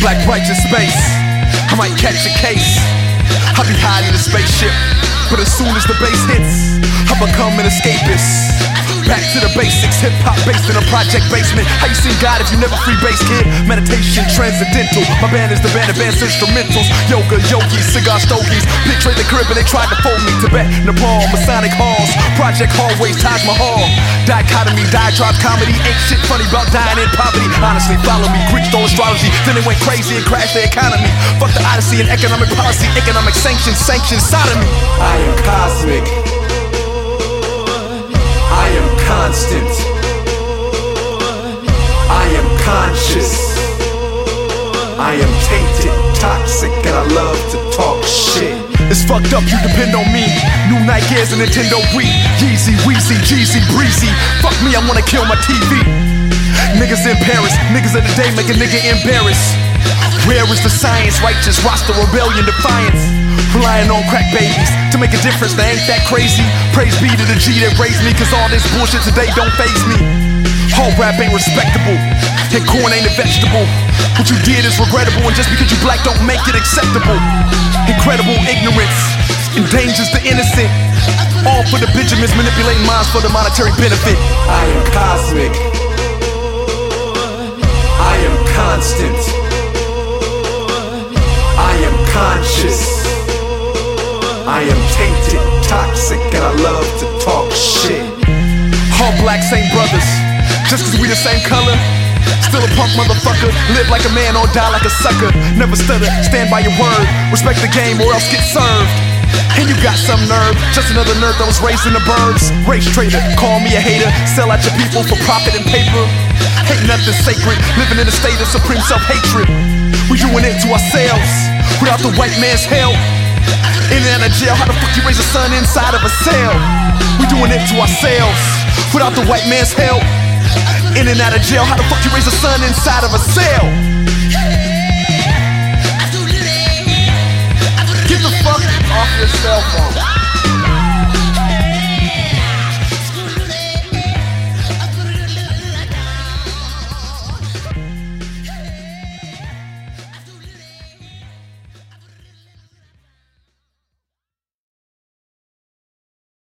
Black righteous space, I might catch a case. I'll be hiding in a spaceship, but as soon as the bass hits, I become an escapist. Back to the basics, hip-hop based in a project basement. How you seen God if you never free bass, kid? Meditation, transcendental. My band is the band of advanced instrumentals. Yoga, yogis, cigar stogies. Picture the crib and they tried to fold me. Tibet, Nepal, Masonic halls. Project hallways, Taj Mahal. Dichotomy, diatribe, comedy. Ain't shit funny about dying in poverty. Honestly, follow me, Greek stole astrology. Then they went crazy and crashed the economy. Fuck the odyssey and economic policy. Economic sanctions, sodomy. I am cosmic, I am constant, I am conscious, I am tainted, toxic, and I love to talk shit. It's fucked up, you depend on me. New Nike Airs and Nintendo Wii. Yeezy, Weezy, Jeezy, Breezy. Fuck me, I wanna kill my TV. Niggas in Paris, niggas of the day make a nigga embarrassed. Where is the science? Righteous roster, rebellion, defiance. Relying on crack babies to make a difference, they ain't that crazy. Praise be to the G that raised me, cause all this bullshit today don't faze me. All rap ain't respectable, and corn ain't a vegetable. What you did is regrettable, and just because you black don't make it acceptable. Incredible ignorance endangers the innocent. All for the Benjamins manipulating minds for the monetary benefit. I am cosmic, I am constant, I am conscious, I am tainted, toxic, and I love to talk shit. All blacks ain't brothers, just cause we the same color. Still a punk motherfucker, live like a man or die like a sucker. Never stutter, stand by your word. Respect the game or else get served. And you got some nerve, just another nerd that was raised in the burbs. Race trader, call me a hater, sell out your people for profit and paper. Ain't nothing sacred, living in a state of supreme self-hatred. We doing it to ourselves, without the white man's help. In and out of jail, how the fuck you raise a son inside of a cell? We doing it to ourselves, without the white man's help. In and out of jail, how the fuck you raise a son inside of a cell? Get the fuck off your cell phone.